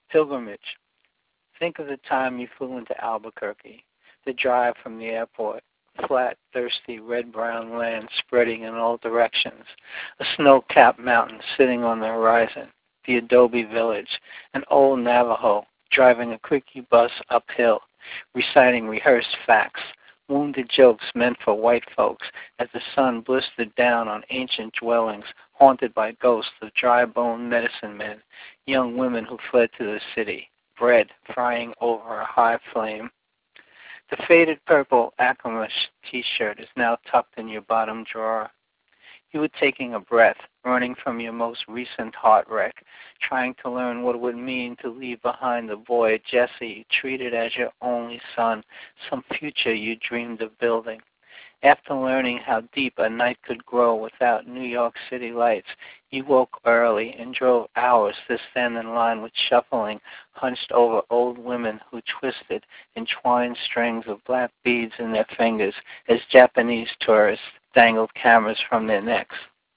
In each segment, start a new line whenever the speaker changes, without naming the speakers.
Pilgrimage. Think of the time you flew into Albuquerque, the drive from the airport, flat, thirsty, red-brown land spreading in all directions, a snow-capped mountain sitting on the horizon, the adobe village, an old Navajo driving a creaky bus uphill, reciting rehearsed facts, wounded jokes meant for white folks as the sun blistered down on ancient dwellings haunted by ghosts of dry-boned medicine men, young women who fled to the city, bread frying over a high flame. The faded purple Ackermash t-shirt is now tucked in your bottom drawer. You were taking a breath, running from your most recent heart wreck, trying to learn what it would mean to leave behind the boy, Jesse, you treated as your only son, some future you dreamed of building. After learning how deep a night could grow without New York City lights, you woke early and drove hours to stand in line with shuffling, hunched over old women who twisted and twined strings of black beads in their fingers as Japanese tourists dangled cameras from their necks.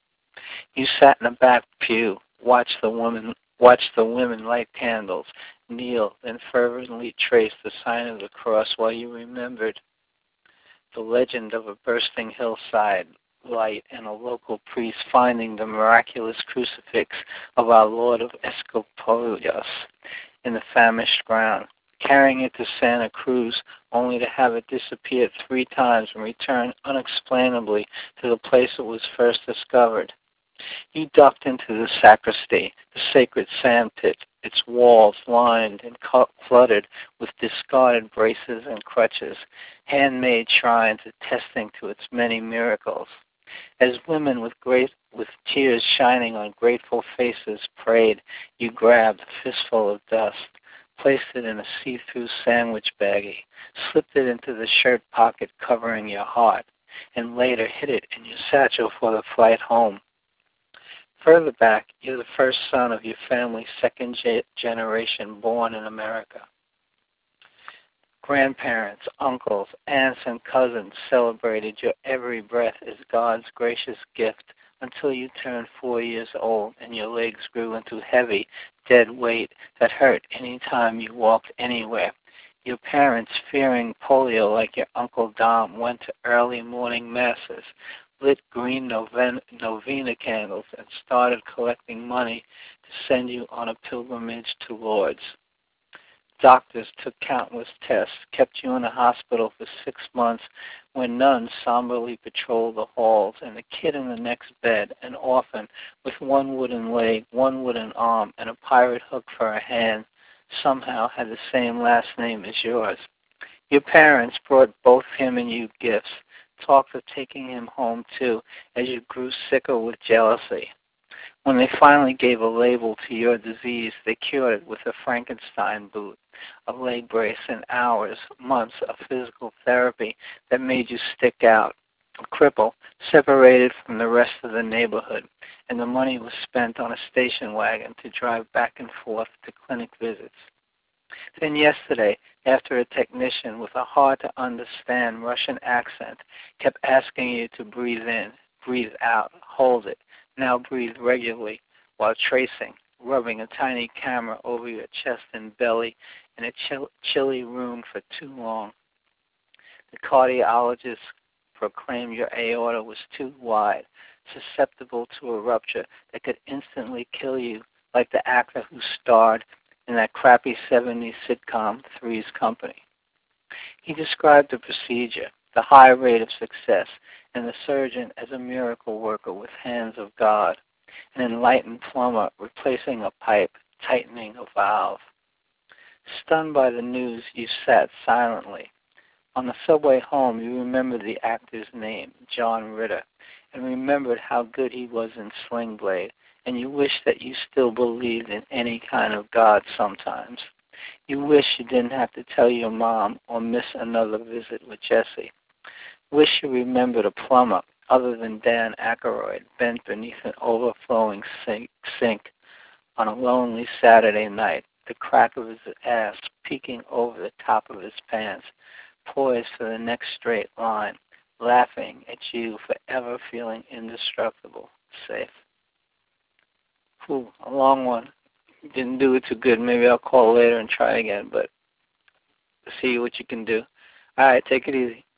You sat in a back pew, watched the women light candles, kneel, and fervently traced the sign of the cross while you remembered the legend of a bursting hillside light and a local priest finding the miraculous crucifix of our Lord of Escopollos in the famished ground, carrying it to Santa Cruz only to have it disappear 3 times and return unexplainably to the place it was first discovered. You ducked into the sacristy, the sacred sandpit, its walls lined and cluttered with discarded braces and crutches, handmade shrines attesting to its many miracles. As women with tears shining on grateful faces prayed, you grabbed a fistful of dust, placed it in a see-through sandwich baggie, slipped it into the shirt pocket covering your heart, and later hid it in your satchel for the flight home. Further back, you're the first son of your family's second generation born in America. Grandparents, uncles, aunts, and cousins celebrated your every breath as God's gracious gift until you turned 4 years old and your legs grew into heavy, dead weight that hurt any time you walked anywhere. Your parents, fearing polio like your Uncle Dom, went to early morning masses, lit green novena candles, and started collecting money to send you on a pilgrimage to Lourdes. Doctors took countless tests, kept you in a hospital for 6 months when nuns somberly patrolled the halls, and the kid in the next bed, an orphan with one wooden leg, one wooden arm, and a pirate hook for a hand, somehow had the same last name as yours. Your parents brought both him and you gifts, talked of taking him home too, as you grew sicker with jealousy. When they finally gave a label to your disease, they cured it with a Frankenstein boot, a leg brace, and hours, months of physical therapy that made you stick out, a cripple, separated from the rest of the neighborhood, and the money was spent on a station wagon to drive back and forth to clinic visits. Then yesterday, after a technician with a hard-to-understand Russian accent kept asking you to breathe in, breathe out, hold it, now breathe regularly while tracing, rubbing a tiny camera over your chest and belly in a chilly room for too long. The cardiologist proclaimed your aorta was too wide, susceptible to a rupture that could instantly kill you, like the actor who starred in that crappy 70s sitcom, Three's Company. He described the procedure, the high rate of success, and the surgeon as a miracle worker with hands of God, an enlightened plumber replacing a pipe, tightening a valve. Stunned by the news, you sat silently. On the subway home, you remembered the actor's name, John Ritter, and remembered how good he was in Sling Blade, and you wished that you still believed in any kind of God sometimes. You wish you didn't have to tell your mom or miss another visit with Jesse. Wish you remembered a plumber other than Dan Aykroyd bent beneath an overflowing sink on a lonely Saturday night, the crack of his ass peeking over the top of his pants, poised for the next straight line, laughing at you forever feeling indestructible, safe. A long one. Didn't do it too good. Maybe I'll call later and try again, but see what you can do. All right, take it easy.